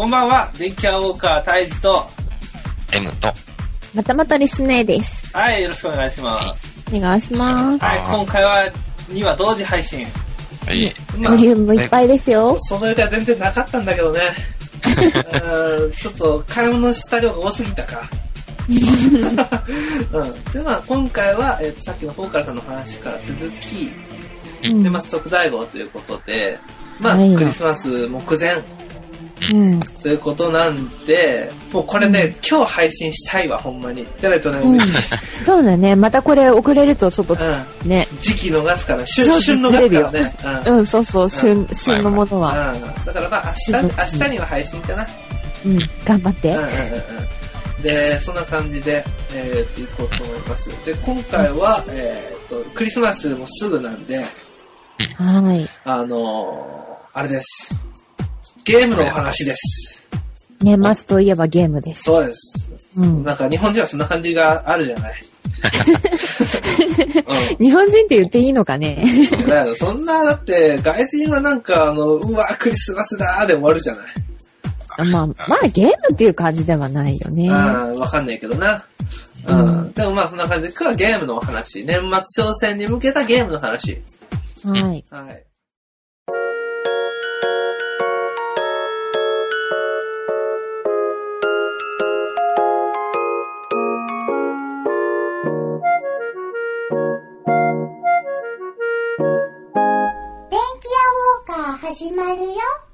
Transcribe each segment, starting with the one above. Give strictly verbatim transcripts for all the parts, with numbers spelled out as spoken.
こんばんは、電気屋ウォーカー大治と M とまたまたリスネーです。 はい、よろしくお願いします。 お願いします。 はい、今回はにわ同時配信。 はい。 まあ、ボリュームいっぱいですよ。 その予定は全然なかったんだけどね。ちょっと買い物した量が多すぎたか。うん、でまあ今回は、えー、とさっきのフォーカルさんの話から続き、うん、でまあ即大号ということで、まあ、はい、クリスマス目前、うん、ということなんで、もうこれね、うん、今日配信したいわほんまに。じゃないとね、うん、 そうだね。またこれ遅れるとちょっとね、 うん、時期逃すから旬旬逃すからね。 うん、うん、そうそう旬旬のものは。 うん、だからまあ明日明日には配信かな。 うん、頑張って。 うんうんうんうんでそんな感じで、えー、いこうと思います。で今回は、えー、とクリスマスもすぐなんで、 はい、 あのー、あれです。ゲームのお話です。 年末といえばゲームです。 そうです。うん、なんか日本人はそんな感じがあるじゃない。 うん、日本人って言っていいのかね。 そんなだって外人はなんかあのうわクリスマスだーで終わるじゃない。 まあ、まあゲームっていう感じではないよね。 ああ、わかんないけどな。うん。うん、でもまあそんな感じで、今日はゲームのお話。年末商戦に向けたゲームの話。 はい。はい。 電気屋ウォーカー始まるよ。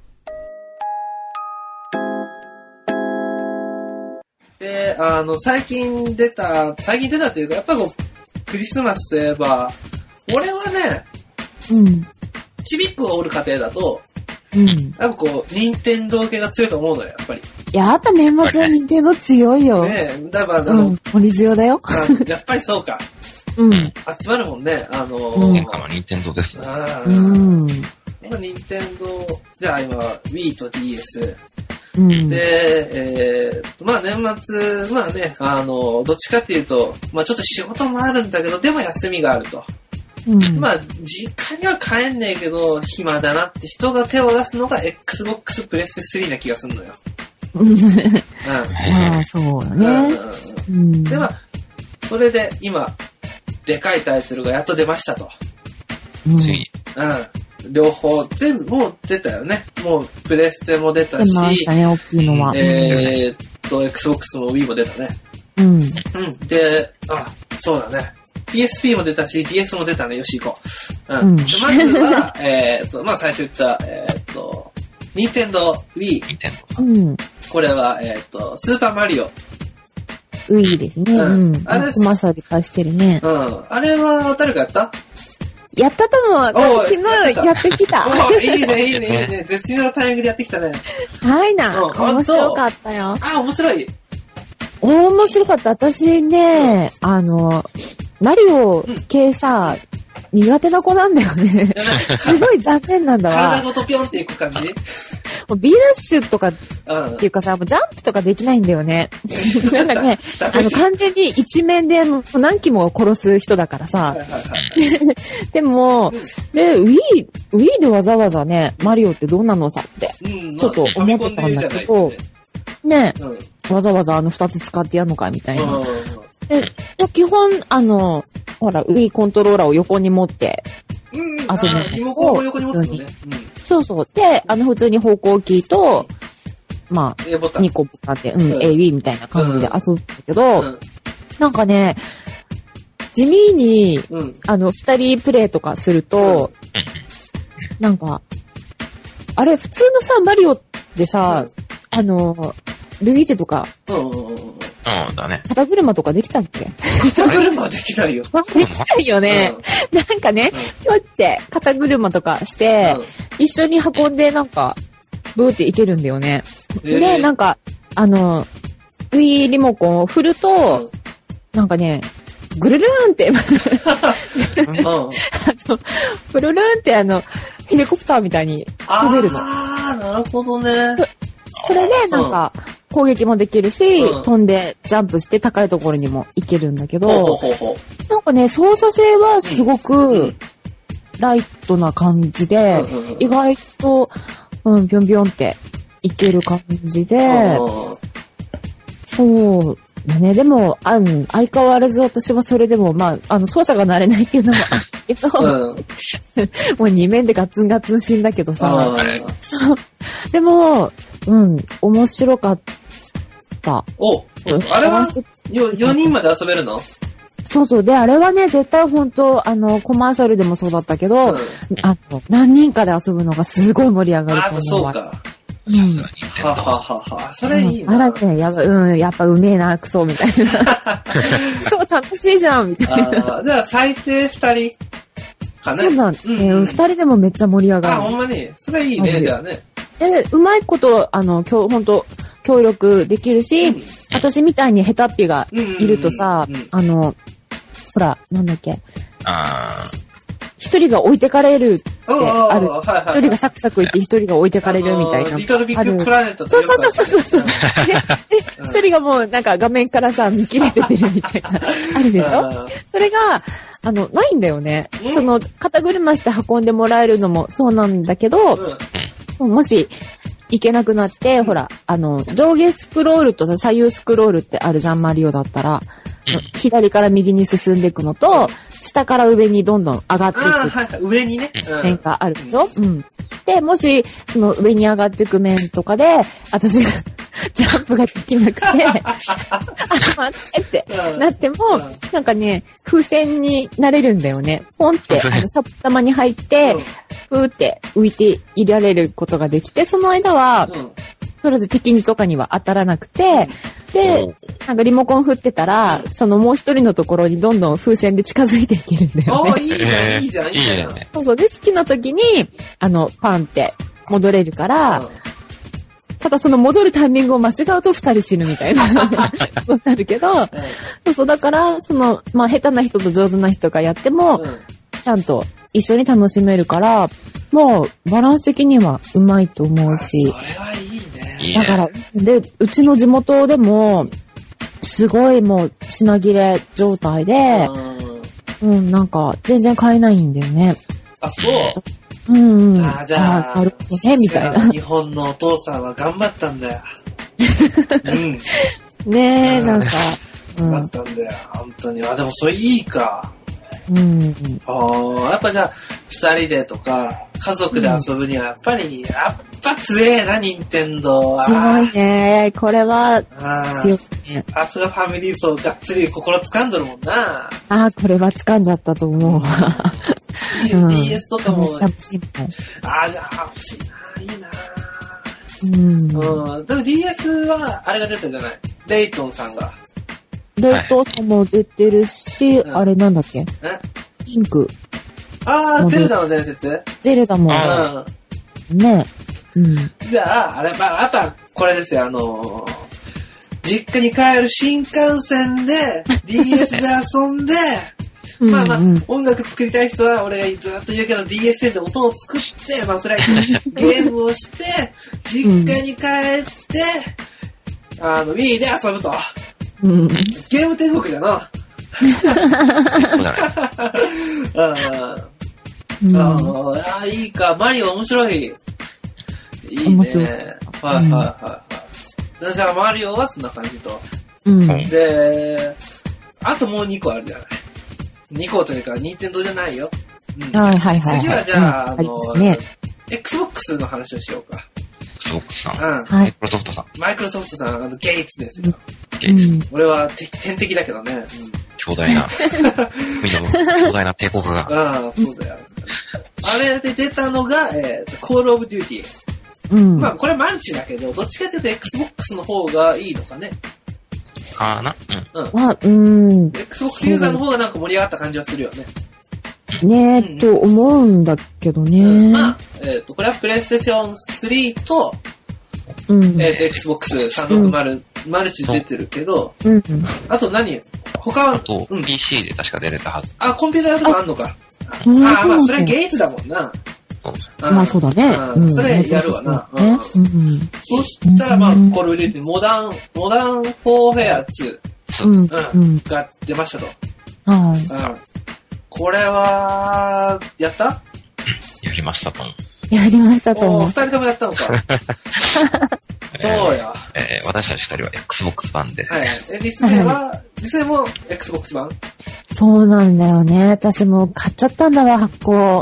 で、あの、最近出た、最近出たというか、やっぱこう、クリスマスといえば、俺はね、 うん。 ちびっ子がおる家庭だと、 うん。 やっぱこう、任天堂系が強いと思うのよ、やっぱり。 やっぱ年末は任天堂強いよ。 ねえ、だから、あの、うん、 鬼強だよ。 やっぱりそうか。 うん。 集まるもんね、あのー、 うん、今は任天堂ですね。 あうん。 今任天堂、じゃあ今、Wii と ディーエス。 うん、 で、えー、まあ年末、まあね、あの、どっちかっていうと、まあちょっと仕事もあるんだけど、でも休みがあると。うん、まあ、実家には帰んねえけど、暇だなって人が手を出すのが Xbox プレステスリーな気がするのよ。 うん。まあ、そうだね。 うん、で、まあ、それで今、でかいタイトルがやっと出ましたと。 うん。うん両方、全部、もう出たよね。もう、プレステも出たし、 出ましたね、大きいのは。 えー、っと、Xbox も Wii も出たね。 うん。うん。 で、あ、そうだね。ピーエスピー も出たし、ディーエス も出たね。よし、行こう。うん。うん、でまずは、えー、っと、まあ、最初言った、えー、っと、任天堂 Wii。 うん。 これは、えー、っと、スーパーマリオ。 Wii ですね。うん。うん、あれ、コマーシャルで返してるね。 うん。あれは、誰かやった？ やったと思う。私昨日やってきた。 いいね、いいね、いいね。絶妙なタイミングでやってきたね。 はいな。面白かったよ。 あ、面白い。 面白かった。私ね、あの、マリオ系さ、苦手な子なんだよね。すごい残念なんだわ。 体ごとピョンっていく感じね。 もう B ダッシュとかっていうかさ、もうジャンプとかできないんだよね。なんかね、あの完全に一面で何機も殺す人だからさ。でも、で、Wii、Wii でわざわざね、マリオってどうなのさって、ちょっと思ってたんだけど、ね、わざわざあの二つ使ってやんのかみたいな。で、基本、あの、ほら、Wii コントローラーを横に持って、 遊ぶんだけど、横に持つのね。 そうそう。で、あの、普通に方向キーと、まあ、にこボタンで、うん、エービー みたいな感じで遊ぶんだけど、うん、なんかね、地味に、うん、あの、二人プレイとかすると、うん、なんか、あれ、普通のさ、マリオでさ、うん、あの、ルイージとか、 うんだね。 肩車とかできたっけ？ 肩車はできないよ。 できないよね。うん、なんかね、ぴょ、うん、って肩車とかして、うん、一緒に運んでなんか、ブーっていけるんだよね。えー、で、なんか、あの、Wii リモコンを振ると、うん、なんかね、ぐるるーんって、あの、ぐるるーんってあの、ヘリコプターみたいに飛べるの。 ああ、なるほどね。 それで、なんか、攻撃もできるし、うん、飛んでジャンプして高いところにも行けるんだけど、ほうほうほうなんかね、操作性はすごくライトな感じで、うんうんうん、意外と、うん、ぴょんぴょんっていける感じで、そうだね。でも、あの、相変わらず私もそれでも、まあ、あの、操作が慣れないっていうのもあるけど、うん、もう二面でガツンガツン死んだけどさ、でも、うん、面白かった。 お、あれはよにんまで遊べるの？ そうそう。で、あれはね、絶対本当あの、コマーシャルでもそうだったけど、うん、あの、何人かで遊ぶのがすごい盛り上がると思う。 あ、そうか。 うん。 はははは。それいいな。 あらね、やば、うん、やっぱうめえな、クソ、みたいな。そう、楽しいじゃん、みたいな。 あじゃあ、最低二人かね。 そうなんですね。うん、二人でもめっちゃ盛り上がる。 あ、ほんまに。それいいね、じゃあね。 で、うまいこと、あの、今日、ほんと、協力できるし、うん、私みたいにヘタっぴがいるとさ、うんうんうん、あの、ほら、なんだっけ。 あ一人が置いてかれるってある。はいはいはい、一人がサクサクいって一人が置いてかれるみたいな。 リトルビッグプラネットとか。 そうそうそうそう。一人がもうなんか画面からさ、見切れてるみたいな。あるでしょそれが、あの、ないんだよね。その、肩車して運んでもらえるのもそうなんだけど、うん、もし、いけなくなって、うん、ほら、あの、上下スクロールとさ、左右スクロールってあるじゃん、マリオだったら。うん、左から右に進んでいくのと、下から上にどんどん上がっていく。 あはい、上にね。 面があるでしょ、うん、うん。で、もし、その上に上がっていく面とかで、私がジャンプができなくて、あ、待ってってなっても、なんかね、風船になれるんだよね。ポンって、あの、サップ玉に入って、ふーって浮いていられることができて、その間は、とりあえず敵にとかには当たらなくて、で、なんかリモコン振ってたら、そのもう一人のところにどんどん風船で近づいていけるんだよね。 ああ、いいじゃん、いいじゃん、いいじゃん。 そうそう。で、好きな時に、あの、パンって戻れるから、ただその戻るタイミングを間違うと二人死ぬみたいな、そうなるけど、そうそう、だから、その、まあ、下手な人と上手な人がやっても、ちゃんと一緒に楽しめるから、もう、バランス的にはうまいと思うし。 それはいいね。 だから、で、うちの地元でも、すごいもう、品切れ状態で、うん、うん、なんか、全然買えないんだよね。 あ、そううんうん。 あ、じゃあ、 なるほどね、みたいな。 日本のお父さんは頑張ったんだよ。うん。 ねえ、なんか。 頑張ったんだよ、本当に。あ、でもそれいいか。 うん。 ああ、やっぱじゃあ、二人でとか、家族で遊ぶには、やっぱり、やっぱ強えな、任天堂は。 強いね。これは、強いね。 さすがファミリー層がっつり心掴んどるもんな。 ああ、これは掴んじゃったと思う。 ディーエス とかも。 欲しいああ、じゃあ欲しいな、いいな。 うん。 うん。でも ディーエス は、あれが出たじゃない。レイトンさんが。 レイトンさんも出てるし、うん、あれなんだっけピンク。 ああ、ゼルダの伝説ゼルダも。うん。ねえ。うん。 じゃあ、あれ、まあ、あとは、これですよ、あのー、実家に帰る新幹線で、ディーエス で遊んで、まあまあ、音楽作りたい人は、俺がずっと言うけど ディーエスエヌ で音を作って、まあそれはゲームをして、実家に帰って、あの、Wii で遊ぶと。 うん、 ゲーム天国だな。ああ、いいか。マリオ面白い。いいね。はいはいはい。じゃあマリオはそんな感じと。 うん、 で、あともうにこあるじゃない。にこというか、任天堂じゃないよ。 うん、はいはいはい。 次はじゃあ、 うん、あの、 ね、 Xbox の話をしようか。 Xbox さん。 うん。 マイクロソフトさん。 マイクロソフトさん、あの、ゲイツですよ。 ゲイツ。うん、 俺は天敵だけどね。うん、 強大な、強大な帝国が。 ああ、そうだよ。あれで出たのが、えー、コールオブデューティー。 うん。 まあ、これマルチだけど、どっちかというと Xbox の方がいいのかね。 かなうん。うん。 まあ、うん。 Xbox ユーザーの方がなんか盛り上がった感じはするよね。 ねえ、うん、と思うんだけどね。 うん、まあ、えっ、ー、と、これはプレイステーションスリーと、うん、えっ、ー、と、Xbox さんびゃくろくじゅう、うん、マルチ出てるけど、 うん、 あと何他は、 あと、うん、ピーシー で確か出てたはず。 あ、コンピューターとかあんのか。あ、あまあ、それゲイツだもんな。 そうです。 まあ、そうだね。 うん、それやるわな。うん。うん、そしたら、まあ、コールオブデューティー、モダン、モダンフォーフェアツー、うん、うん、が出ましたと。 はい。 うん。これは、やった？ やりましたと思う。 やりましたと思う。 おー、二人ともやったのか。どうや。 えー、私たち二人は Xbox 版で。 はい。え、リスネは、リスネも Xbox 版？ そうなんだよね。私も買っちゃったんだわ、発行。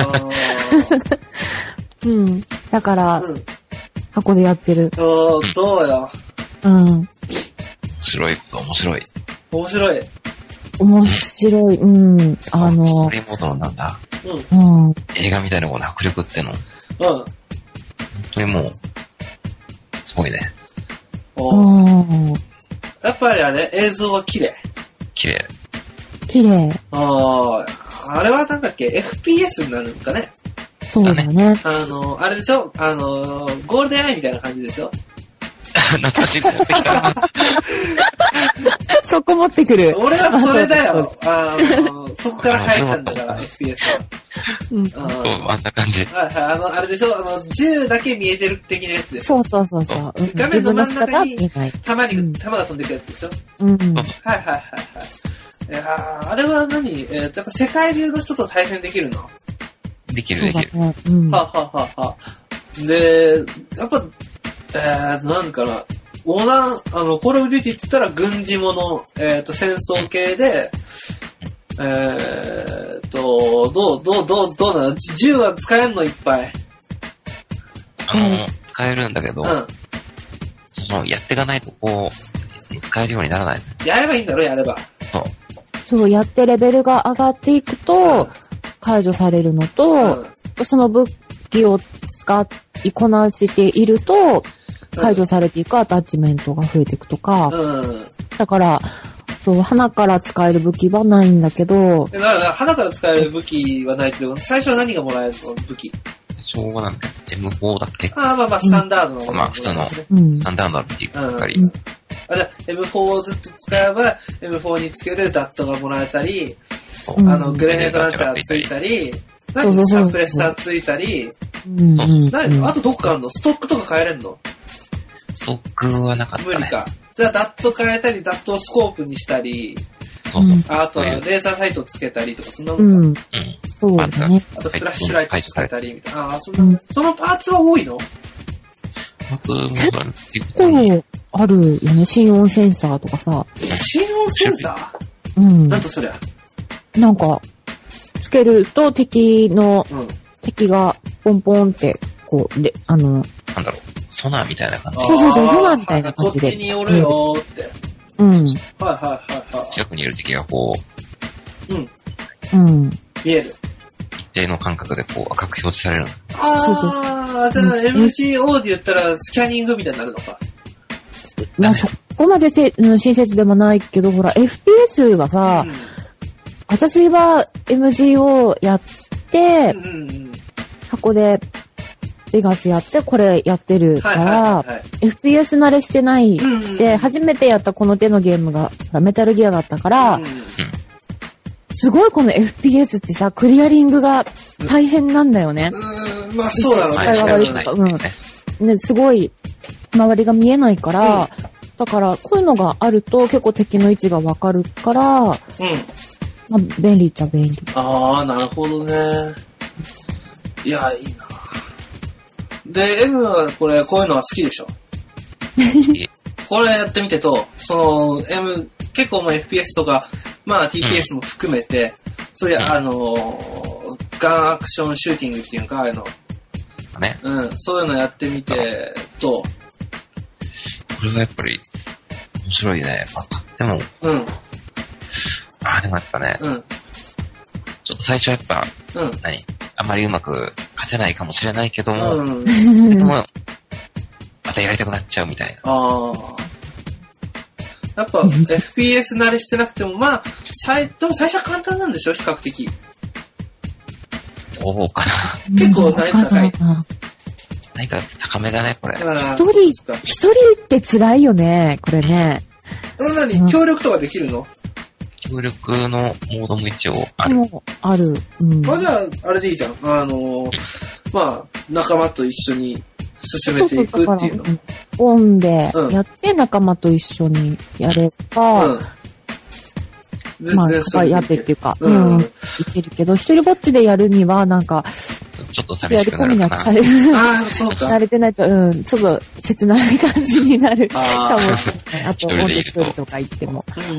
うん。だから、うん、箱でやってる。 おー、どうや。 うん。面白いこと面白い。 面白い。 面白い。うん。あの。 ストーリーモードのなんだ。 うん。うん。 映画みたいなこの迫力っての。うん。本当にもう、すごいね。 おー。やっぱりあれ、映像は綺麗。 綺麗。 綺麗。 あー。あれはなんだっけ エフピーエス になるんかね。 そうだね。 あの、あれでしょあの、ゴールデンアイみたいな感じでしょ懐かしい持ってきた。 そこ持ってくる。 俺はそれだよ。あの、そこから入ったんだから、エフピーエス は。 うん。そう、あんな感じ。 はいはい、あの、あれでしょあの、銃だけ見えてる的なやつでしょ。 そうそうそうそう。 画面の真ん中に、弾に、弾が飛んでくるやつでしょ。うん。はいはいはいはい。いやあれは何えー、やっぱ世界中の人と対戦できるの？ できるできる。 うん。はははは。で、やっぱ、えー、なんかな、オーナー、あの、コールオブデューティって言ったら軍事もの、えっ、ー、と、戦争系で、えーと、どう、どう、どう、どうなの？銃は使えんのいっぱい。 あの、使えるんだけど、うん。その、やっていかないとこう、使えるようにならない。 やればいいんだろ、やれば。 そう。 そう、やってレベルが上がっていくと、解除されるのと、うん、その武器を使いこなしていると、解除されていくアタッチメントが増えていくとか、うん、だから、そう、花から使える武器はないんだけど、 だから花から使える武器はないけど、最初は何がもらえるの武器。 最初はなんだっけ エムフォー だっけああ、まあまあ、スタンダードの、 うん。まあ、普通の、スタンダードの武器ばっかり。うんうん、 あ、じゃあ、エムフォー をずっと使えば、エムフォー につけるダットがもらえたり、あの、グレネードランチャーついたり、何サプレッサーついたり、何あとどっかあんのストックとか変えれんの？ ストックはなかったね。 無理か。じゃあ、ダット変えたり、ダットをスコープにしたり、 そうそうそう。 あとはレーザーサイトつけたりとか、そんなもんか。うん。うん、 そうだね。 あとフラッシュライトつけたりみたいな。ああ、そんな、うん、そのパーツは多いの？ パーツも結構あるよね。心音センサーとかさ。 心音センサー？うん。なんとそりゃ。 なんか、つけると敵の、うん、敵がポンポンって、こう、で、あの、 なんだろう、ソナーみたいな感じ。 そうそうそう、ソナーみたいな感じで。 こっちに寄るよーって。 うん。はいはいはいはい。 近くにいる敵がこう、うん。 うん。 見える。 一定の間隔でこう赤く表示されるの。 あそうそう。ああ、じゃあ エムジーオー で言ったらスキャニングみたいになるのか。 まあそこまでせ、うん、親切でもないけど、ほら、エフピーエス はさ、うん、私は エムジーオー やって、うんうんうん、箱でベガスやってこれやってるから、はいはいはいはい、エフピーエス 慣れしてないで、うんうん、初めてやったこの手のゲームがメタルギアだったから、うんうん、すごいこの エフピーエス ってさ、クリアリングが大変なんだよね。 うん、まあそうだろうね。使いが悪いとか、 うん。ね、すごい周りが見えないから、うん、だからこういうのがあると結構敵の位置がわかるから、うん、まあ便利っちゃ便利。 ああ、なるほどね。いや、いいな。で、M はこれ、こういうのは好きでしょこれやってみてと、その、M、結構もう エフピーエス とか、まあ ティーピーエス も含めて、うん、そういう、あの、ガンアクションシューティングっていうか、ああいうの。 ね。 うん、そういうのやってみて、と。 これはやっぱり、面白いね。まあ、買っても。 うん。 ああ、でもやっぱね、うん。ちょっと最初やっぱ、うん。何あまりうまく勝てないかもしれないけども、うん、でもまたやりたくなっちゃうみたいな。 ああ。やっぱ エフピーエス 慣れしてなくても、まあ、最でも最初は簡単なんでしょ比較的。 どうかな。 結構難易度高い。 難易度高めだね、これ。 一人、一人って辛いよね、これね。 うん、何協力とかできるの？ 協力のモードも一応ある。もある。うん。 あ、じゃあ、あれでいいじゃん。あのー、まあ、仲間と一緒に進めていくっていうの。 オンでやって仲間と一緒にやれば、うんうん、まあ、やってっていうか、うん、うん、いけるけど、一人ぼっちでやるには、なんか、 ちょっと寂しくなるかな。 されああ、そうか。 慣れてないと、うん、ちょっと切ない感じになるかもしれない。あと、オンで一人とか言っても。 うん。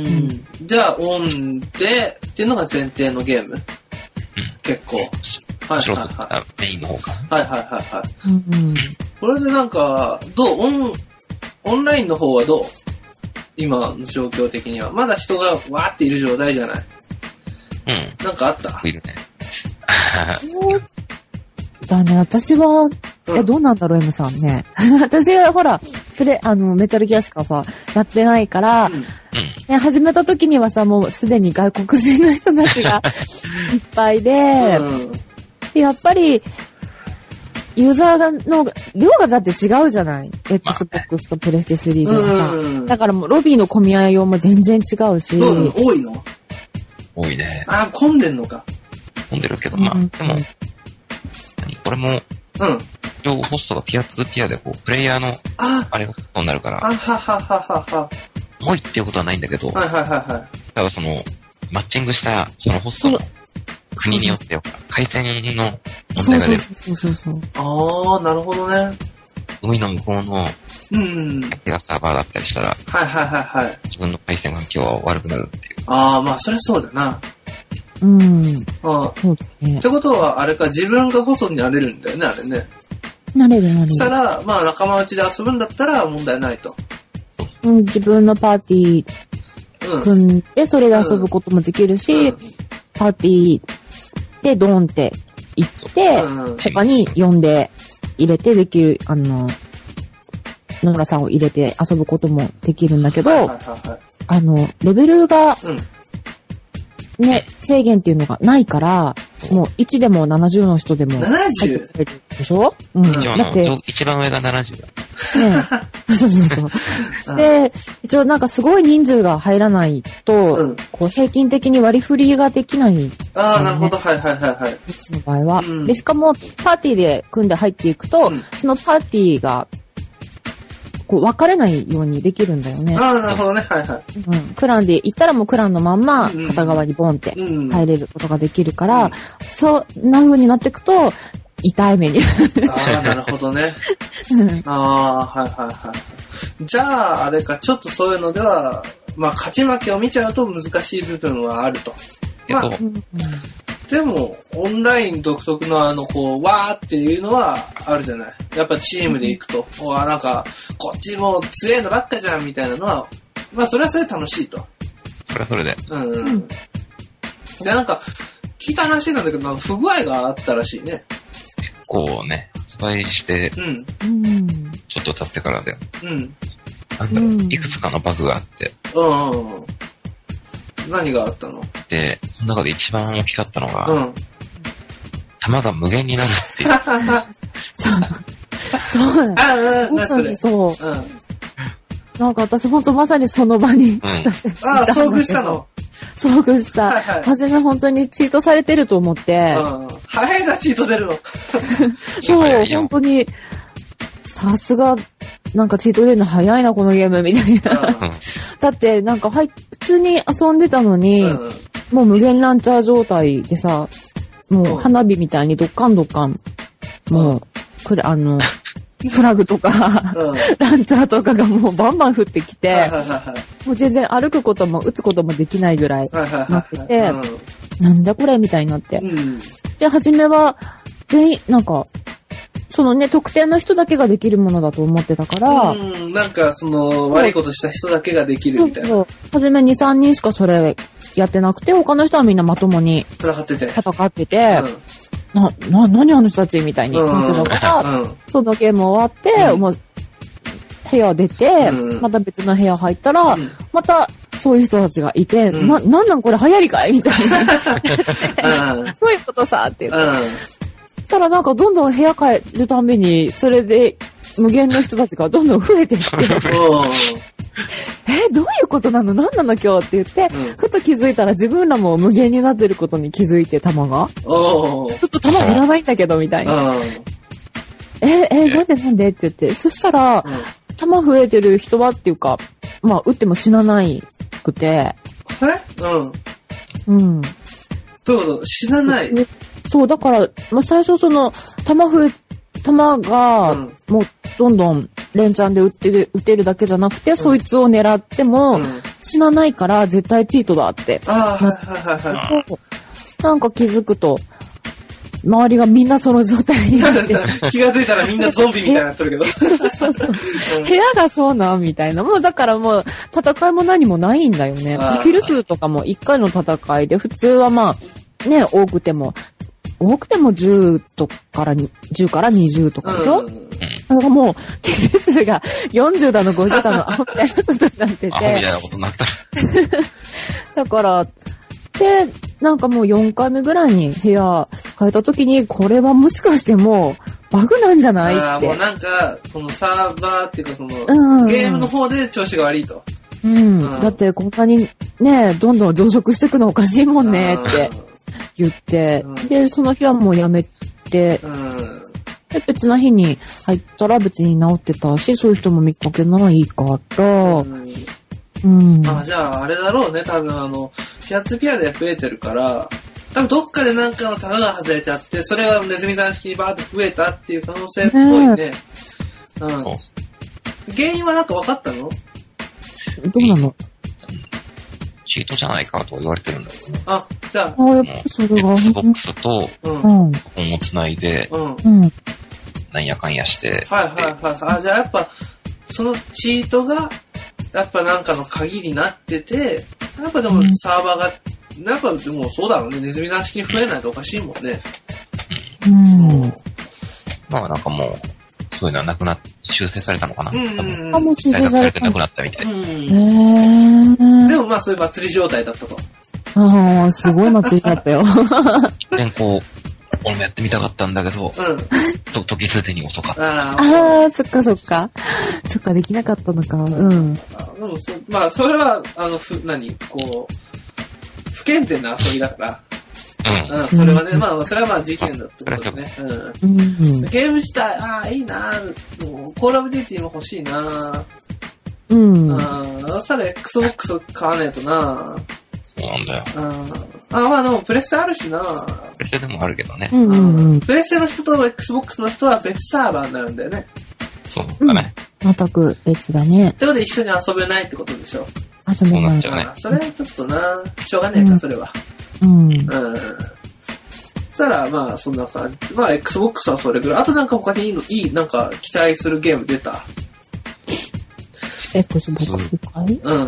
じゃあ、オンでっていうのが前提のゲーム。うん。結構。 はいはいはい。メインの方か。 はいはいはいはい。うん。これでなんか、どうオン、オンラインの方はどう今の状況的には。まだ人がわーっている状態じゃない？うん。なんかあった？ いるね。 そうだね、私は、うん、え、どうなんだろう、M さんね。私はほら、プレ、あの、メタルギアしかさ、やってないから、うんね、始めた時にはさ、もうすでに外国人の人たちがいっぱいで、うん、でやっぱり、ユーザーがの量がだって違うじゃない ?Xbox とプレステスリーではさ、うん。だからもうロビーの混み合い用も全然違うし。 どうなの？多いの？ 多いね。 あ、混んでんのか。 混んでるけど、まあ、うん、でも、これも、うん。両ホストがピアツーピアでこう、プレイヤーの、あれがホストになるから。 あははははは。 重いっていうことはないんだけど、 はいはいはいはい。 ただその、マッチングしたそのホストの国によってよ、回線の問題が出る。 そうそうそうそう。 ああ、なるほどね。 海の向こうの、 うん。 相手がサーバーだったりしたら、 はいはいはいはい。 自分の回線環境は悪くなるっていう。 ああ、まあそれそうだな。 うん。ああ、そうだね。 ってことは、あれか、自分がホストになれるんだよね、あれね。 なれるなれる。 そしたら、まあ仲間内で遊ぶんだったら問題ないと。 うん、自分のパーティー組んで、それで遊ぶこともできるし、うん、パーティーでドーンって行って、うん、他に呼んで入れてできる、あの、野村さんを入れて遊ぶこともできるんだけど、はいはいはいはい、あの、レベルが、うんね、制限っていうのがないから、もういちでもななじゅうの人でも入ってくれるでしょ？うん。 だって、一番上がななじゅうだ。 ねそうそうそう。で、一応なんかすごい人数が入らないと、うん、こう平均的に割り振りができない、ね。 ああ、なるほど。はいはいはいはい。 うちの場合は、うん。で、しかもパーティーで組んで入っていくと、うん、そのパーティーが、こう分かれないようにできるんだよね。 ああ、なるほどね。はいはい。 うん。クランで行ったらもうクランのまんま片側にボンって入れることができるから、うん、そんな風になっていくと、痛い目に。 ああ、なるほどね。うん、ああ、はいはいはい。じゃあ、あれか、ちょっとそういうのでは、まあ、勝ち負けを見ちゃうと難しい部分はあると。まあ、うん、でも、オンライン独特のあの、こう、わーっていうのはあるじゃない。やっぱチームで行くと、うん、なんか、こっちも強いのばっかじゃんみたいなのは、まあ、それはそれで楽しいと。 それはそれで。 うん。うん、で、なんか、聞いた話なんだけど、なんか不具合があったらしいね。 結構ね、発売して、うん。ちょっと経ってからだよ。うん。なんだろう、いくつかのバグがあって。うん。 何があったの？ で、その中で一番大きかったのが、うん、弾が無限になるっていう。 そう。そうなんだ。 ああ、まさにそう。うん、なんか私ほんとまさにその場に、うん、 ああ、遭遇したの？ 遭遇した。はいはい、初め本当にチートされてると思って。 うん、早いな、チート出るの。 そう、本当に、さすが、なんかチート出るの早いな、このゲーム、みたいな。うん、だって、なんか、はい、普通に遊んでたのに、うん、もう無限ランチャー状態でさ、もう花火みたいにドッカンドッカン、うん、もう、くれ、あの、フラグとか、うん、ランチャーとかがもうバンバン降ってきて、はいはいはい、もう全然歩くことも打つこともできないぐらいなってて、はいはいはいうん、なんだこれみたいになって。うん、で、初めは、全員、なんか、そのね、特定の人だけができるものだと思ってたから。 うん、なんか、その、悪いことした人だけができるみたいな。そうそう。 初めに、さんにんしかそれやってなくて、他の人はみんなまともに戦ってて。 戦ってて、うん、な、な、何あの人たちみたいに思ってたから、うん、そのゲーム終わって、うん、もう、部屋出て、うん、また別の部屋入ったら、うん、また、そういう人たちがいて、うん、な、なんなんこれ流行りかいみたいな。うん、そういうことさ、って言って。うんたらなんかどんどん部屋帰るたびに、それで無限の人たちがどんどん増えていって、え、どういうことなの何なの今日って言って、うん、ふと気づいたら自分らも無限になってることに気づいて、弾が。ちょっと弾減らないんだけど、みたいな。え、え、なんでなんでって言って、そしたら、うん、弾増えてる人はっていうか、まあ、撃っても死なないくて。 えうん。うん。どういうこと死なないそう、だから、まあ、最初その、弾増え、弾が、もう、どんどん、連チャンで撃ってる、撃てるだけじゃなくて、うん、そいつを狙っても、うん、死なないから、絶対チートだって。 ああ、はいはいはいはい。 なんか気づくと、周りがみんなその状態になって。 気がついたらみんなゾンビみたいになってるけど。そうそう部屋がそうなんみたいな。もうだからもう、戦いも何もないんだよね。キル数とかもいっかいの戦いで、普通はまあ、ね、多くても、多くてもじゅうとからじゅうからにじゅうとかでしょ、うん、だからもう、キル数がよんじゅうだのごじゅうだのアホみたいなことになってて。 アホみたいなことになった。 だから、で、なんかもうよんかいめぐらいに部屋変えた時に、これはもしかしてもうバグなんじゃないって。ああ、 もうなんか、そのサーバーっていうかその、うん、ゲームの方で調子が悪いと。 うん。うん、だってこんなにね、どんどん増殖していくのおかしいもんねって言って、うん、で、その日はもうやめて、うん、で別な日に入ったら別に治ってたし、そういう人も見かけないから、うんうん、 あ、じゃああれだろうね、多分あの、ピアツピアで増えてるから、多分どっかでなんかのタガが外れちゃって、それがネズミさん式にバーって増えたっていう可能性っぽいね。ねうん。原因はなんか分かったの？ どうなの？ チートじゃないかと言われてるんだけどね。 あ、じゃあ。あ、やっぱそれが。 Xbox と、うん。本を繋いで、うん。なんやかんやして。 はいはいはい。あ、じゃあやっぱ、そのチートが、やっぱなんかの鍵になってて、やっぱでもサーバーが、うん、やっぱでもそうだろうね。ネズミさん式に増えないとおかしいもんね。 うん。うん、 まあなんかもう、そういうのはなくなっ、修正されたのかな。うん。 多分あ、もう修正されてなくなったみたい。うん。 へー。 でもまあそういう祭り状態だったと。 ああ、すごい祭りだったよ。 全校、俺もやってみたかったんだけど、うん、と時すでに遅かった。 ああ、そっかそっか。そっか、できなかったのか。うん。 あでもそまあ、それは、あの、ふ、何こう、不健全な遊びだから。うん。うん、それはね、まあ、それはまあ事件だってことですね。うん。うん、ゲーム自体、ああ、いいなぁ。コールオブデューティーも欲しいなぁ。 うん。 ああ、そしたら Xbox 買わねえとなぁ。 そうなんだよ。 ああ、まあでもプレステあるしな。 プレステでもあるけどね。 うんうんうん、 プレステの人と Xbox の人は別サーバーになるんだよね。 そうだね。 うん、全く別だね。 ってことで一緒に遊べないってことでしょ。 遊べない。 そうなっちゃうね。 それちょっとな、しょうがねえか、それは。 うん。うん。 うん。そしたら、まあそんな感じ。まあ Xbox はそれぐらい。あとなんか他にいいの、いい、なんか期待するゲーム出た。 Xbox かい？ うん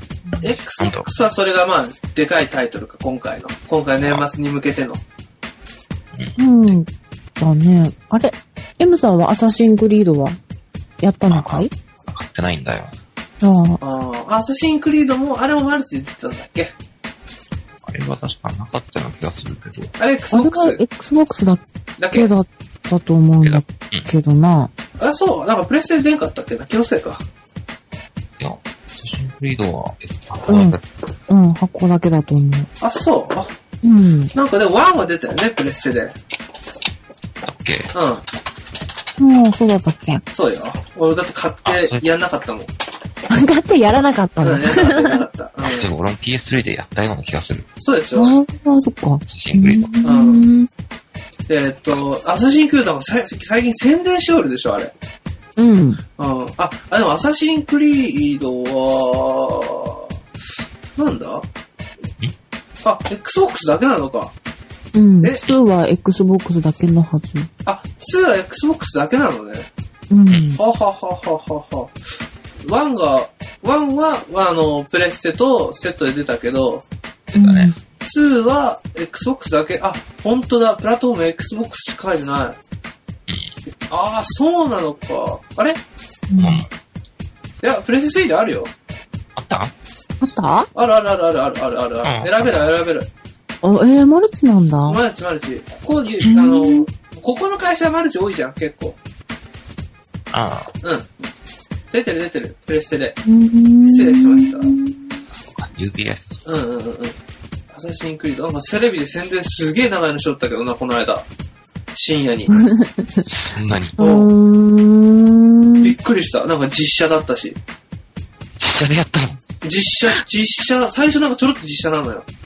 。Xbox はそれがまあ、でかいタイトルか、今回の。今回年末に向けての。 うん。だね。あれ ?M さんはアサシンクリードはやったのかい？ 買ってないんだよ。 ああ。あアサシンクリードも、あれもマルチで出てたんだっけ？ あれは確かなかったような気がするけど。 あれ Xbox？ あれは Xbox だけだったと思うんだけどな。 うん、あ、そう。なんかプレステで出んかったっけな？気のせいか。 いや。リードは箱だけ、うん、うん、箱だけだと思う。 あ、そうあ、 うん。 なんかでもワンは出たよね、プレステで。 だっけうん。 もう、そうだったっけそうよ。俺だって買ってやんなかったもん。 買ってやらなかったの？ うん、やらなかった。 うん。でも俺も ピーエススリー でやったような気がする。 そうでしょ。 ああ、そっか。 アサシンクリード。 うん。で、えっと、アサシンクリードが最近宣伝しおるでしょ、あれ。 うん。 うん。あ、あ、でもアサシンクリードは、なんだあ、Xbox だけなのか。 うん。え、ツーは Xbox だけのはず。 あ、ツーは Xbox だけなのね。 うん。 はははははは。ワンが、ワンは、あの、プレステとセットで出たけど、 出たね。 ツーは Xbox だけ、あ、ほんとだ、プラットフォーム Xbox しか書いてない。ああ、そうなのか。あれ、 うん、 いや、プレステスリーであるよ。 あったあったあるあるあるあるあるあるある、うん、選べる選べる。 あ、えー、マルチなんだ。 マルチマルチ。ここに、あの、ここの会社はマルチ多いじゃん、結構。 ああ。 うん。出てる出てる、プレステで。 失礼しました。 そうか、ユーピーエス。 うんうんうんうん。アサシンクリード、なんかテレビで宣伝すげえ長いのしょったけどな、この間。深夜に。 そんなに。 びっくりした。なんか実写だったし。 実写でやったの？ 実写、実写、最初なんかちょろっと実写なのよ。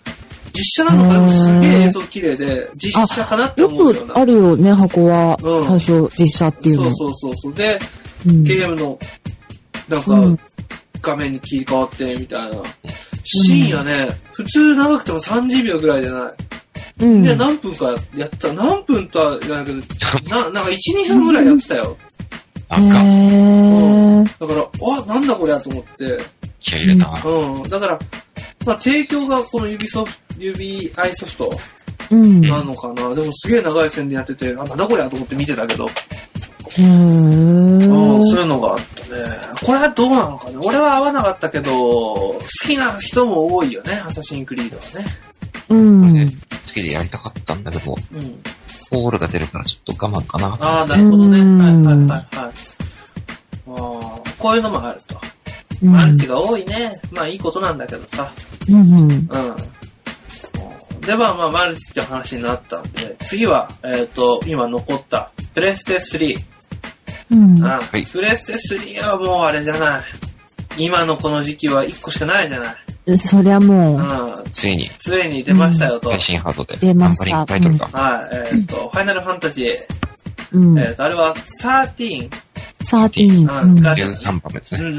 実写なのかでもすげえ映像綺麗で、実写かなって思うような。 よくあるよね、箱は。うん、最初、実写っていうの。 そうそうそう。で、うん、ゲームの、なんか、うん、画面に切り替わって、みたいな。シーンやね、うん、普通長くてもさんじゅうびょうぐらいじゃない。うん、で、何分かやった。何分とは言わないけど、な、なんかいち、にふんぐらいやってたよ。 なんか、 へー、 だから、わ、なんだこれやと思って。 気合い入れたな。 うん。だから、まあ、提供がこの指ソフト、指アイソフトなのかな。うん、でもすげえ長い宣伝やってて、あ、なんだこれやと思って見てたけど。 へー。 うん、そういうのがあったね。これはどうなのかね。俺は合わなかったけど、好きな人も多いよね、アサシンクリードはね。 うん。 好きでやりたかったんだけど、うん。フォールが出るからちょっと我慢かな。 ああ、なるほどね。はいはいはいはい。ああ、こういうのもあると。マルチが多いね。まあいいことなんだけどさ。 うんうん。うん。 で、まあまあマルチって話になったんで、次は、えっと、今残った、プレステスリー。うん。ああ、はい、プレステスリーはもうあれじゃない。今のこの時期はいっこしかないじゃない。 そりゃもう、うん、ついに。 ついに出ましたよと。 最新ハードで。 出ました。 タイトルか。 はい、えっと、ファイナルファンタジー。うん。えっと、あれは、サーティーン。 サーティーン。 うん。じゅうさんばんめですね。うん。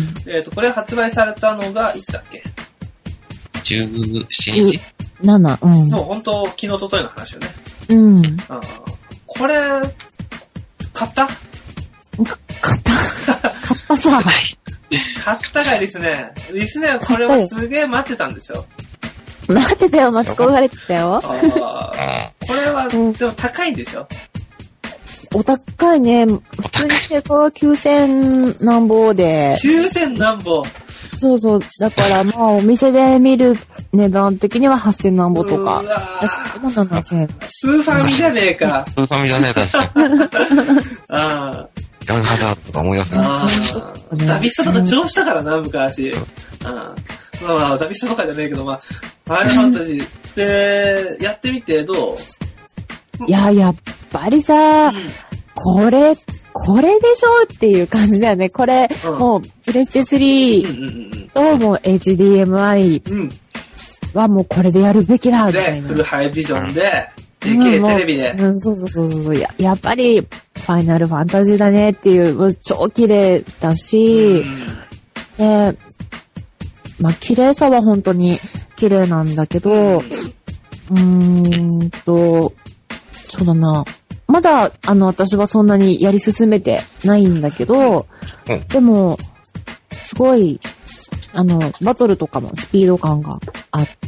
えっと、これ発売されたのが、いつだっけ ? じゅうしちにち ? なな、うん。 もう本当、昨日、おとといの話よね。 うん。 あこれ、買った買った。買ったさ。 買ったかいですね。ですね、これはすげえ待ってたんですよ。 待ってたよ、待ち焦がれてたよ。 あこれは、でも高いんですよ。 お高いね。普通に定価はきゅうせんなんぼで。 きゅうせんなんぼそうそう。だからまあお店で見る値段的にははっせんなんぼとか。 うわー。ななせん。スーファミじゃねえか。 スーファミだね、確かに。 ああ。 ガンハダとか思い出すね。 ああ。ダビスタとか超したからな、昔。あまあまあ、ダビスタとかじゃねえけど、まあ、ファイナルファンタジーで、やってみてどう？ いや、やっぱりさ、うん、これ、これでしょっていう感じだよね。これ、うん、もう、プレステスリーと、もう エイチディーエムアイ はもうこれでやるべきだ、みたいな。 で、フルハイビジョンで、でけえテレビで。 うん、そうそうそうそうや。やっぱり、ファイナルファンタジーだねっていう、もう超綺麗だし、うん、で、まあ、綺麗さは本当に綺麗なんだけど、うーんと、そうだな。まだ、あの、私はそんなにやり進めてないんだけど、うん、でも、すごい、あの、バトルとかもスピード感があって、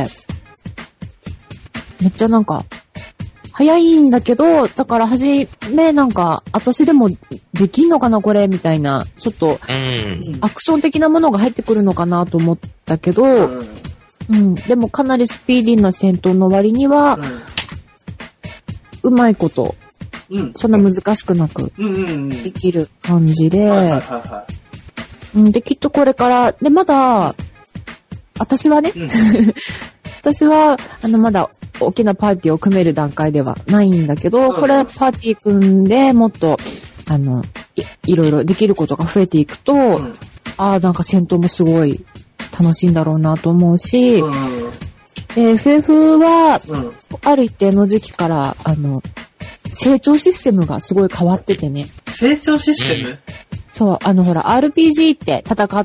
めっちゃなんか、早いんだけど、だからはじめなんか、私でもできんのかなこれみたいな、ちょっと、アクション的なものが入ってくるのかなと思ったけど、うん、うん、でもかなりスピーディーな戦闘の割には、うん、うまいこと、うん、そんな難しくなく、できる感じで、で、きっとこれから、で、まだ、私はね、うん、私は、あの、まだ、大きなパーティーを組める段階ではないんだけど、これパーティー組んでもっと、あの、い、いろいろできることが増えていくと、うん、ああ、なんか戦闘もすごい楽しいんだろうなと思うし、うん、エフエフ は、うん、ある一定の時期から、あの、成長システムがすごい変わっててね。 成長システム？ そう、あのほら、アールピージー って戦って、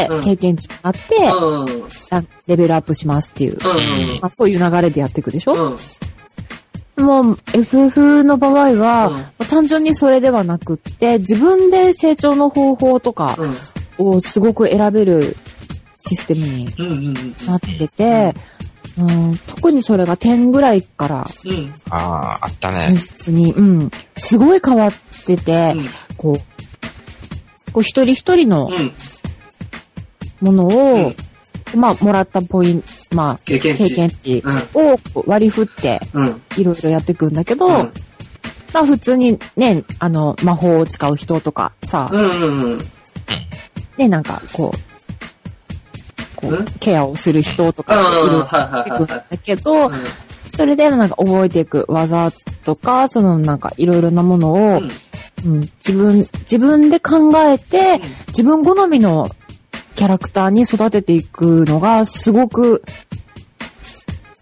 経験値もあって、うん、レベルアップしますっていう、うんまあ、そういう流れでやっていくでしょ、うん、もう、エフエフ の場合は、うん、単純にそれではなくって、自分で成長の方法とかをすごく選べるシステムになってて、うん、特にそれがじゅうぐらいから、 うん、ああ、あったね。 演出に、うん、すごい変わってて、うん、こう、こう一人一人のものを、うん、まあ、もらったポイント、まあ、経験値、経験値を割り振って、いろいろやっていくんだけど、うん、まあ、普通にね、あの、魔法を使う人とかさ、うんうんうん、ね、なんか、こう、こう、ケアをする人とか、いろいろやっていくんだけど、それでなんか覚えていく技とか、そのなんかいろいろなものを、うんうん、自分、自分で考えて、自分好みのキャラクターに育てていくのがすごく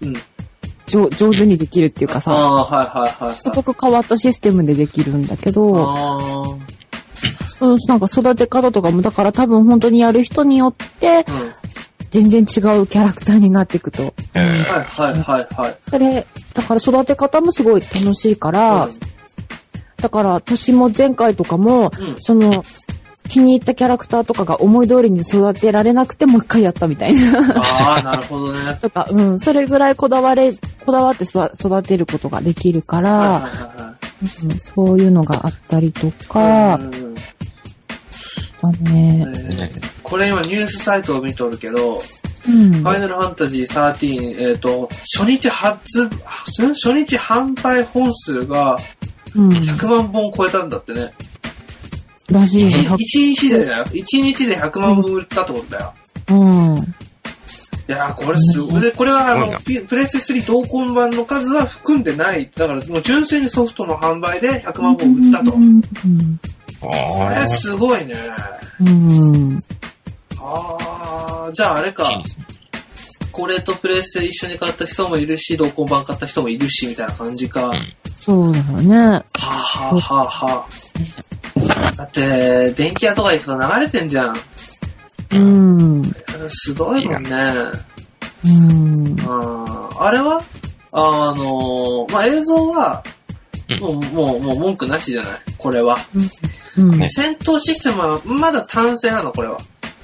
うん、 上手にできるっていうかさ、 あ、はいはいはい、 すごく変わったシステムでできるんだけど、 あうん、なんか育て方とかも、だから多分本当にやる人によって、うん、全然違うキャラクターになっていくと。 うん、はいはいはいはい。 それ、だから育て方もすごい楽しいから、うん、だから年も前回とかも、うん、その、気に入ったキャラクターとかが思い通りに育てられなくてもう一回やったみたいな。 ああ、なるほどね。 とか、うん、それぐらいこだわれ、こだわって育てることができるから、はいはいはいうん、そういうのがあったりとか、うんだね、 えー。これ今ニュースサイトを見とるけど、うん、ファイナルファンタジーじゅうさん、えっと、初日発、初日販売本数がひゃくまんぼん超えたんだってね。 らしい。 一日でだよ。一日でひゃくまんぼん売ったってことだよ。 うん。いやー、これすごい。これはあの、プレステスリー同梱版の数は含んでない。だからもう純粋にソフトの販売でひゃくまんぼん売ったと。うんうんうんこれすごいね。 うん。 ああ、じゃああれか。これとプレステ一緒に買った人もいるし、同梱版買った人もいるし、みたいな感じか。うん、 そうだよね。はあ、はあはあはあ、だって、電気屋とか行くと流れてんじゃん。 うん。 すごいもんね。 うん。 あ, あれはあの、まあ、映像は、もう、もう、もう文句なしじゃないこれは。うんうん、戦闘システムはまだ単性なのこれは。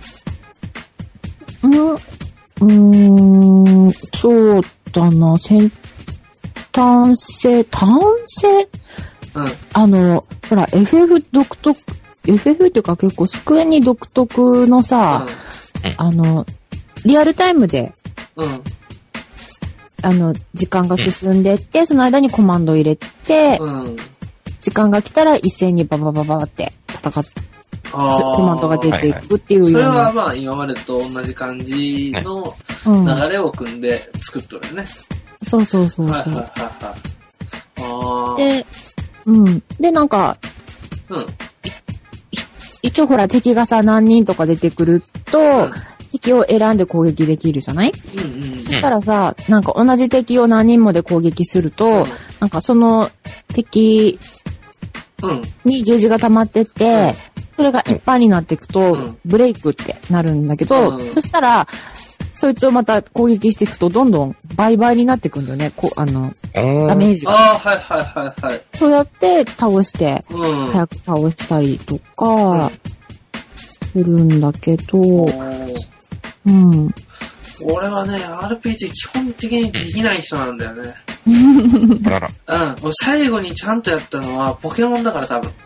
うん、うーん、そうだな、先単性、単性、うん、あの、ほら、エフエフ 独特、エフエフ っていうか結構スクエニ独特のさ、うん、あの、リアルタイムで、うん、あの、時間が進んでって、その間にコマンド入れて、うん時間が来たら一斉にババババって戦って、コマンドが出ていくっていうような。 それはまあ今までと同じ感じの流れを組んで作っとるよね。 うん、そうそうそうそう。はいはいはいはい。で、うん。で、なんか、うん。一応ほら敵がさ何人とか出てくると、うん、敵を選んで攻撃できるじゃない、うんうん、そしたらさ、なんか同じ敵を何人もで攻撃すると、うん、なんかその敵、うん、にゲージが溜まってって、うん、それが一般になっていくと、うん、ブレイクってなるんだけど、うん、そしたら、そいつをまた攻撃していくと、どんどん倍々になっていくんだよね、こあの、ダメージが。 ああ、はいはいはいはい。 そうやって倒して、うん、早く倒したりとか、するんだけど、うん。 俺はね、アールピージー 基本的にできない人なんだよね。 うん。 もう最後にちゃんとやったのはポケモンだから多分。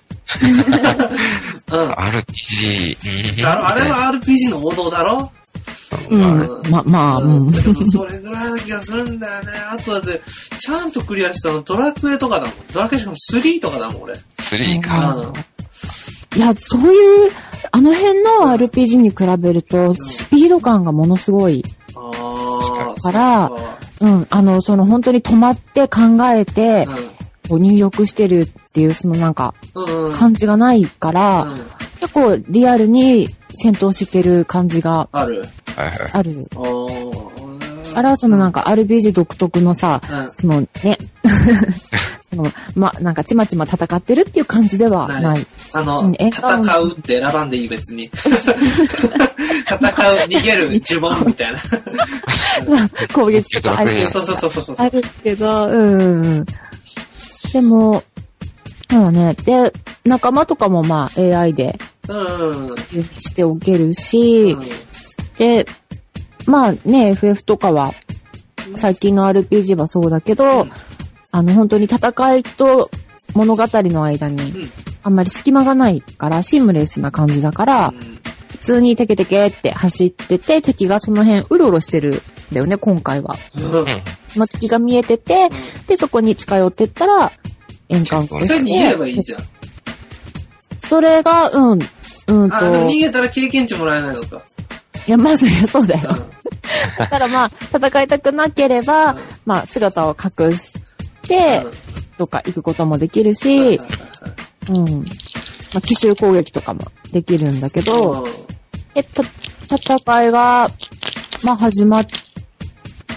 うん。アールピージー。 だろ、あれは アールピージー の王道だろうん。ま、まあ、うん。 でもそれぐらいな気がするんだよね。あとだって、ちゃんとクリアしたのドラクエとかだもん。ドラクエしかもスリーとかだもん、俺。 スリーか。うんいや、そういう、あの辺の アールピージー に比べると、スピード感がものすごい。 あから、うん、あの、その本当に止まって考えて、こう入力してるっていう、そのなんか、感じがないから、結構リアルに戦闘してる感じがある。 ある。あら、そのなんか アールピージー 独特のさ、そのね、ま、なんかちまちま戦ってるっていう感じではない。 あの、うん、戦うって選ばんでいい別に。戦う、逃げる、呪文みたいな。 攻撃とかあるけど。 そうそうそうそうそう。 あるけど、うん。でも、そうだね。で、仲間とかもまあ エーアイ で、 うん。 しておけるし、うん、で、まあね、エフエフ とかは、最近の アールピージー はそうだけど、うんあの、本当に戦いと物語の間に、あんまり隙間がないから、シームレスな感じだから、普通にテケテケって走ってて、敵がその辺うろうろしてるんだよね、今回は。その敵が見えてて、で、そこに近寄ってったら、エンカウントして。 それ逃げればいいじゃん。 それが、うん、うんと。 あ、でも逃げたら経験値もらえないのか。 いや、まず、そうだよ。だからまあ、戦いたくなければ、まあ、姿を隠して、で、とか行くこともできるし、うん。まあ、奇襲攻撃とかもできるんだけど、え、た、戦いが、まあ、始まっ、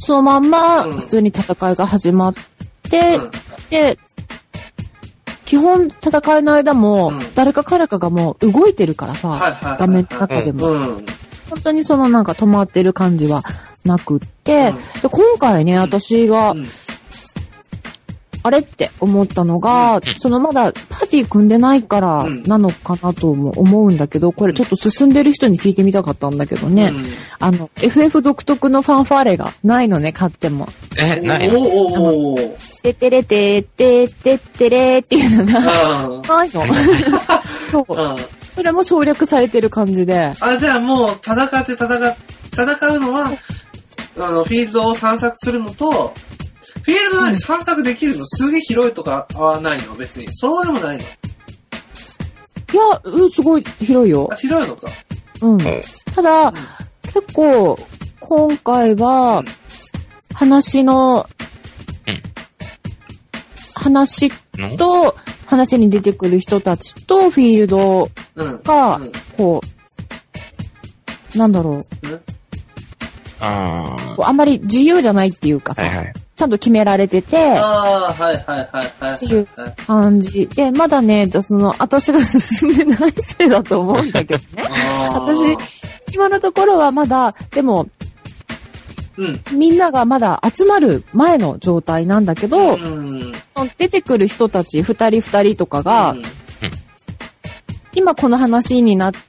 そのまんま普通に戦いが始まって、うん、で、基本戦いの間も誰か彼かがもう動いてるからさ、うん、画面の中でも、うん。本当にそのなんか止まってる感じはなくって、うん、で今回ね、私が、うんあれって思ったのが、うん、そのまだパーティー組んでないからなのかなとも思うんだけど、これちょっと進んでる人に聞いてみたかったんだけどね。うん、あの、エフエフ 独特のファンファーレがないのね、買っても。 え、ないの？ おー。 ててれててててれっていうのが、ないの。そう。それも省略されてる感じで。 あ、じゃあもう戦って戦っ、戦うのは、あの、フィールドを散策するのと、フィールド内に散策できるの、うん、すげえ広いとかはないの別に。そうでもないのいや、うん、すごい広いよ。 あ、広いのか。 うん。ただ、うん、結構、今回は、話の、うん、話と、話に出てくる人たちとフィールドが、うんうん、こう、なんだろう。うんあ, あんまり自由じゃないっていうかさ、はいはい、ちゃんと決められてて、 あはいはいはいはい。 っていう感じで、まだね、その、私が進んでないせいだと思うんだけどね。私、今のところはまだ、でも、うん、みんながまだ集まる前の状態なんだけど、うん、出てくる人たち二人二人とかが、うん、今この話になって、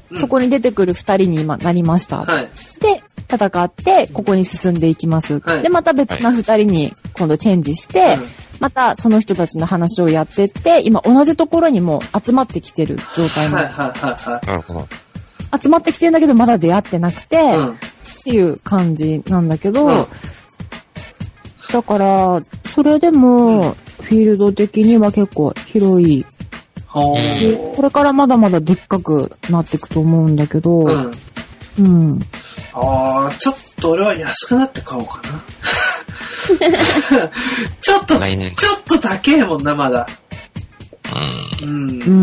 うん、そこに出てくる二人に今なりました。はい、で、戦って、ここに進んでいきます。はい、で、また別な二人に今度チェンジして、はい、またその人たちの話をやってって、今同じところにも集まってきてる状態なの。はいはいはいはい、集まってきてるんだけど、まだ出会ってなくて、うん、っていう感じなんだけど、うん、だから、それでも、フィールド的には結構広いし、これからまだまだでっかくなっていくと思うんだけど、うん。うん、 ああ、ちょっと俺は安くなって買おうかな。ちょっと、ちょっと高えもんな、まだ。うん。うん。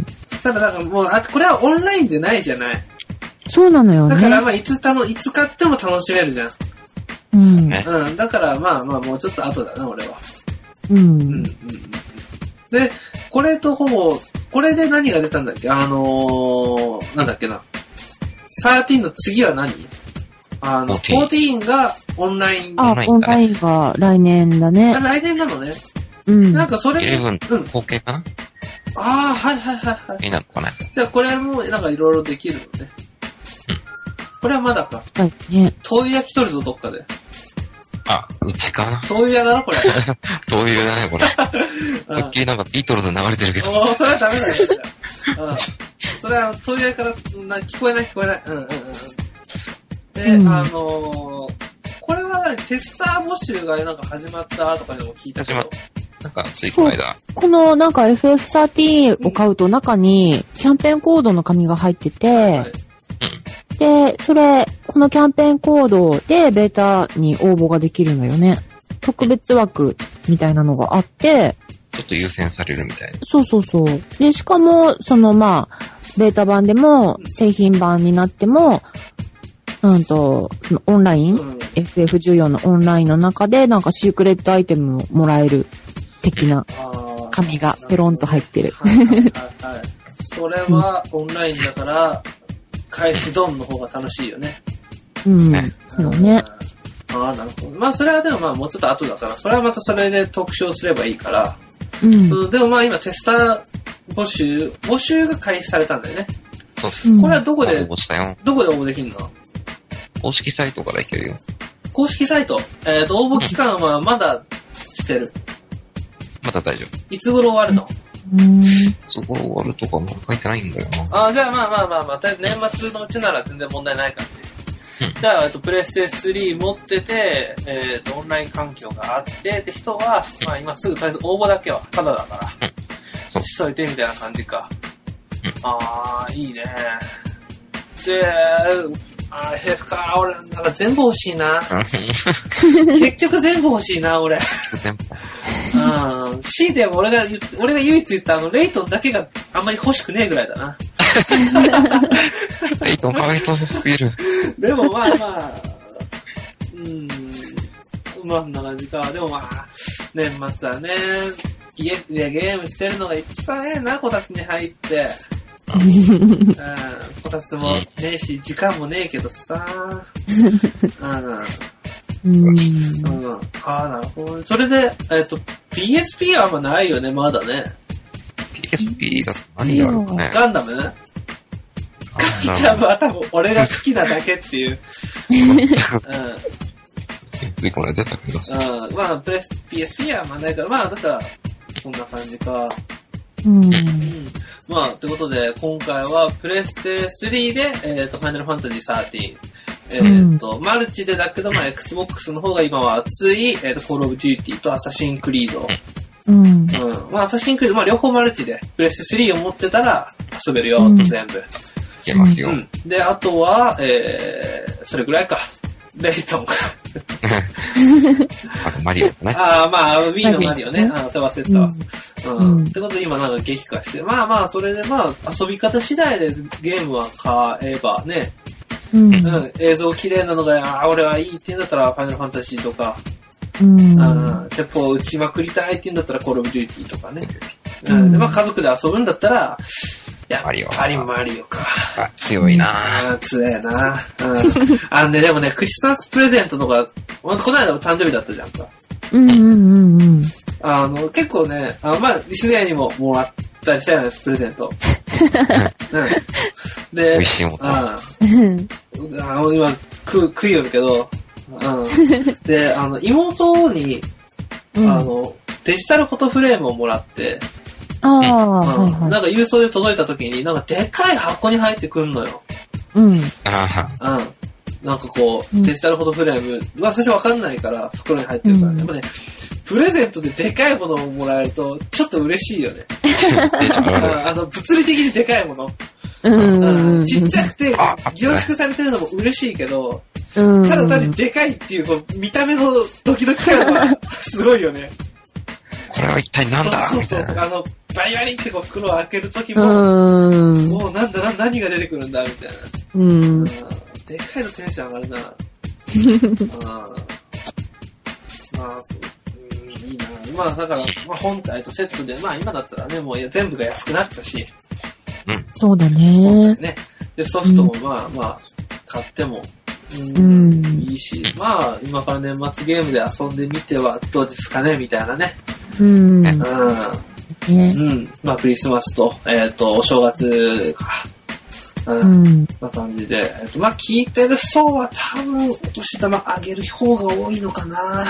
ただ、だからもう、あ、これはオンラインでないじゃない。 そうなのよね。 だからまあ、いつたの、いつ買っても楽しめるじゃん。うん。うん。だからまあまあ、もうちょっと後だな、俺は。うん。うん。うん。で、これとほぼ、これで何が出たんだっけ？あのー、なんだっけな。じゅうさんの次は何？あの、じゅうよんがオンライン。 あ、オンラインが来年だね。 来年なのね。 うん。 なんかそれじゅういちうん。後継かな？ ああ、はいはいはいはい。 いいなのかな。 じゃあこれもなんかいろいろできるのね。うん。これはまだか。 はいね。 灯油焼き取るぞ、どっかで。 あ、うちかな。 灯油屋だろ、これ。 灯油だね、これ。さっきなんかビートルズ流れてるけど。 おー、それはダメだよ。うん。それは灯油屋からな聞こえない聞こえない。うんうんうん。で、うん、あのー、これは何テスター募集がなんか始まったとかでも聞いたけど。始まなんかついこの間。 このなんか エフエフサーティーン を買うと中にキャンペーンコードの紙が入ってて、はいはい、で、それ、このキャンペーンコードでベータに応募ができるのよね。特別枠みたいなのがあって、 ちょっと優先されるみたいな。 そうそうそう。で、しかも、そのまあ、ベータ版でも、製品版になっても、うんと、そのオンライン、うん、エフエフじゅうよん のオンラインの中で、なんかシークレットアイテムをもらえる的な紙がペロンと入ってる。 はいはいはいはい、それはオンラインだから、返しドンの方が楽しいよね。 うん。そうね。 ああ、なるほど。まあ、それはでもまあ、もうちょっと後だから、それはまたそれで特徴すればいいから。うん。うん、でもまあ、今テスター募集、募集が開始されたんだよね。 そうです。 これはどこで、 応募したよ。 どこで応募できるの？ 公式サイトからいけるよ。 公式サイト。えっと、応募期間はまだしてる。 まだ大丈夫。 いつ頃終わるの？ うん。 そこ終わるとかも書いてないんだよな。 ああ、じゃあまあまあまあまあ、年末のうちなら全然問題ない感じ。うん、じゃあ、プレステスリー持ってて、えっ、ー、と、オンライン環境があって、で、人は、まあ今すぐとりあえず応募だけはタダだから、うん、そう。しといてみたいな感じか。うん、ああ、いいね。で、あー、エフエフか、俺、なんか全部欲しいな。結局全部欲しいな、俺。全部。うん。C で俺が言って、俺が唯一言ったあの、レイトンだけがあんまり欲しくねえぐらいだな。 レイトンかわいそうすぎる。 でもまあまあ、うん。 まあ、そんな感じか。でもまあ、年末はね、家でゲームしてるのが一番ええな、こたつに入って。うん、こたつもねえし、時間もねえけどさ。うん。うん。ああ、なるほど。それで、えっと、ピーエスピー はあんまないよね、まだね。 ピーエスピー だと何があるかね。 ガンダムね。ガンダムは多分俺が好きなだけっていう。うん。 ついこの間出たけど。 うん。まあ、プレス、ピーエスピー はあんまないから、まあ、だったら、そんな感じか。 うん。うん、 まあ、ということで、今回はプレステスリーで、えっと、ファイナルファンタジーサーティーン。えっと、うん、マルチでだけど、まあ、Xbox の方が今は熱い、えっと、コールオブデューティーとアサシンクリード。うん。うん。まあ、アサシンクリード、まあ、両方マルチで、プレステスリーを持ってたら遊べるよ、と全部。いけますよ。うん。 で、あとは、えー、それぐらいか。レイトン。 あとマリオね。 ああ、まあ、Wii のマリオね。ああ、それ忘れてたわ。うん。うん、ってことで今なんか激化して。まあまあ、それでまあ、遊び方次第でゲームは買えばね。うん。うん、映像綺麗なのが、ああ、俺はいいって言うんだったら、ファイナルファンタジーとか。うん。ああ、鉄砲打ちまくりたいって言うんだったら、コールオブデューティーとかね。うん。で、まあ家族で遊ぶんだったら、やっぱりマリオか。 あ、強いなぁ。強いなぁ。うん。あのね、でもね、クリスマスプレゼントとか、この間も誕生日だったじゃんか。 うんうんうんうん。 あの、結構ね、あまあ、リスナーにももらったりしたよね、プレゼント。うん。で、 美味しいもんああの、今、食う、食いよるけど、うん。で、あの、妹に、あの、デジタルフォトフレームをもらって、 ああ、はいはい。 なんか郵送で届いた時に、なんかでかい箱に入ってくんのよ。 うん。 ああ。 うん。なんかこう、デジタルフォトフレームは最初わかんないから袋に入ってるからね。やっぱね、プレゼントででかいものをもらえると、ちょっと嬉しいよね。あの、物理的にでかいもの。うん、ちっちゃくて凝縮されてるのも嬉しいけど、ただ単にでかいっていうこう見た目のドキドキ感はすごいよね。 これは一体なんだそうそうそう。あの、バリバリってこう袋を開けるときも、もうなんだな、何が出てくるんだみたいな。うん。でかいのテンション上がるな。あまあ、うん、いいな。まあだから、まあ本体とセットで、まあ今だったらね、もう全部が安くなったし。 うん。そうだね。そうだよね。 で、ソフトもまあ、うん、まあ、買っても、うん、うん、いいし、まあ今から年末ゲームで遊んでみてはどうですかねみたいなね。うん。うん。ね、うん。まあ、クリスマスと、えっ、ー、と、お正月か。うん。うん、な感じで。えっ、ー、と、まあ、聞いてる層は多分、お年玉あげる方が多いのかな。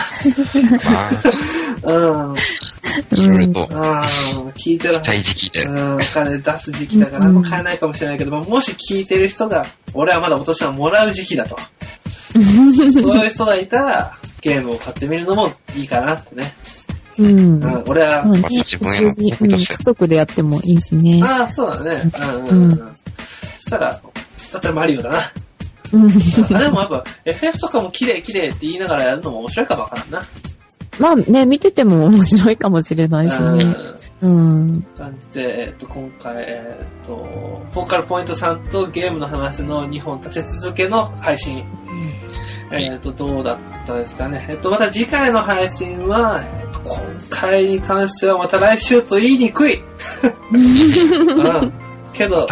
うん。 いろいろと。 ああ、聞いてる。 大時期で。 うん、お金出す時期だから、あんま買えないかもしれないけど、もし聞いてる人が、俺はまだお年玉もらう時期だと。そういう人がいたら、ゲームを買ってみるのもいいかなってね。うん。うん、俺は、 まあ、自分への目的として。家族でやってもいいしね。 ああ、そうだね。うんうんうん。そしたら、だったらマリオだな。うん。あでもやっぱ、エフエフ とかも綺麗綺麗って言いながらやるのも面白いかもわからんな。 まあね、見てても面白いかもしれないしね。うん。うん。 感じで、えっと、今回、えっと、フォーカルポイントさんとゲームの話のにほん立て続けの配信。うん、えっと、どうだったですかね。えっと、また次回の配信は、えっと、今回に関してはまた来週と言いにくい。うん。けど、う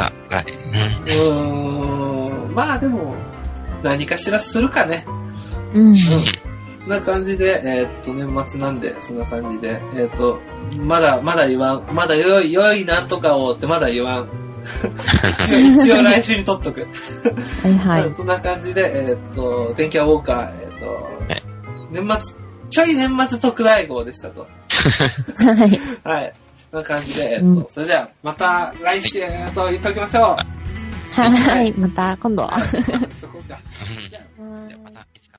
ーん、まあでも、何かしらするかね。うん。うん。そんな感じで、えー、っと、年末なんで、そんな感じで、えー、っと、まだ、まだ言わん、まだ良い、良いなんとかをってまだ言わん。一応来週に撮っとく。 はいはい。 そんな感じで、えー、っと、電気屋ウォーカー、えー、っと、年末、ちょい年末特大号でしたと。はい。はい。そんな感じで、えー、っと、うん、それでは、また来週と言っておきましょう。 はい、また今度は。 そこか。じゃあまた。